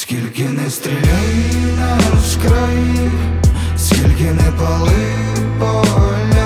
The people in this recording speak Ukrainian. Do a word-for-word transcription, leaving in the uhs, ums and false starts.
Скільки не стріляй наш край, скільки не пали поля,